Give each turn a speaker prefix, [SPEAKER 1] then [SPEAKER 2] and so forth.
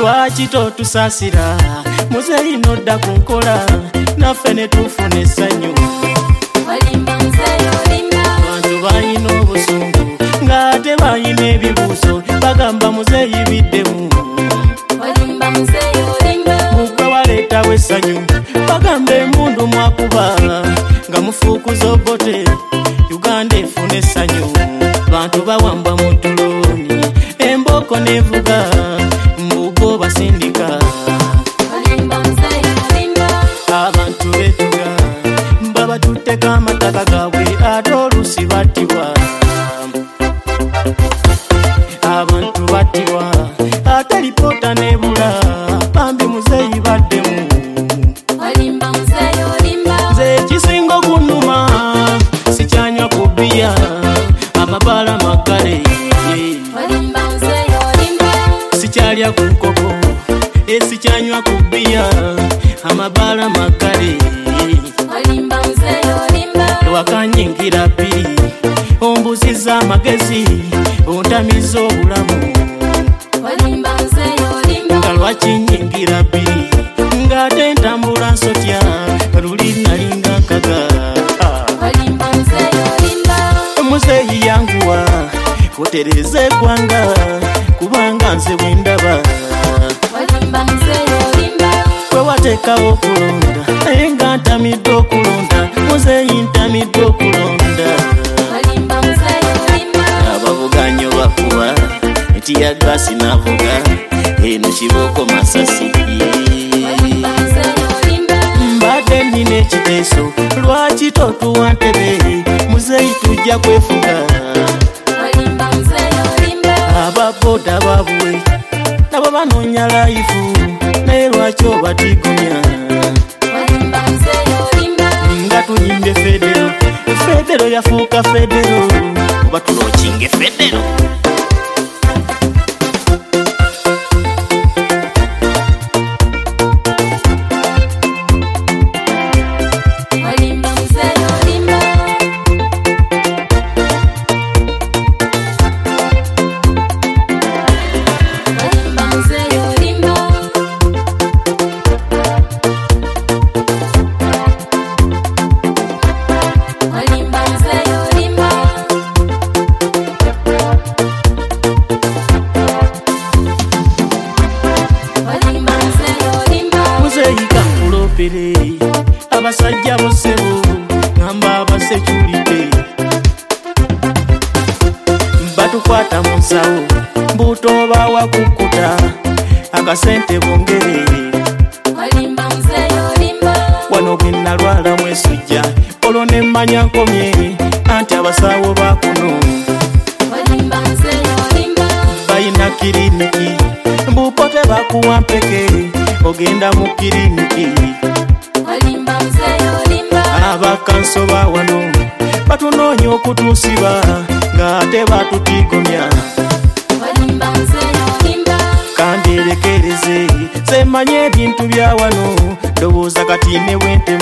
[SPEAKER 1] lwaki totusasira muzeeyi nodda ku nkola naffe ne tufuna essanyu abantu balina obusungu ng'ate balina ebibuuzo bagamba muzeeyi biddemu mugwe waleetawo essanyu bagamba emundu mwakuba nga mufuukuza obote Uganda efuna essanyu bantu bawambwa mu dduloni emboko nevuga mbugo basindika abantu betuga baba tuteka amataka gaabwe ate oluusi battibwa abantu battibwa ate lipoota nebula bambi muzeeyi baddemu nze ekisinga okunnuma sikyanywa ku bbiya amabaala maggale sikyalya ku nkoko esikyanywa ku bbiya amabaala maggale wakanyingira bbiri ombuziza amagezi ontamiza obulamu nga lwakinyingira bbiri ng'ate ntambula nsotya luli nalinga nkaga muzeeyi yanguwa kotereza eggwanga kubanga nze bwendaba kwe wateekawo okulonda naye nga ntamidde okulonda muzeeyi ntamidde okulonda abavuganyo bakuba etiya gasi navuga eno kibooko masasi mbadde nina ekiteeso lwaki totuwa ntebe muzeeyi tujja kwefuga ababoda babuwe nabo banoonya layifu naye lwaki obatigumya nga tunyimbe federo yafuuka federo oba tulookinge federo abasajja bosebo ngamba abasekyulite batukwata mu nsawo mbutoba wakukuta akasente bongere wano bwe nalwala mwesujja olwo ne mmanya nkomye anti abasawo bakuno balina kiriniki mbupote bakuwa mpeke ogenda mu kiriniki abakansoba wano batunoonya okutuusiba ng'ate batutigomya kanderekereze semanye ebintu bya wano ndowooza kati ne bwente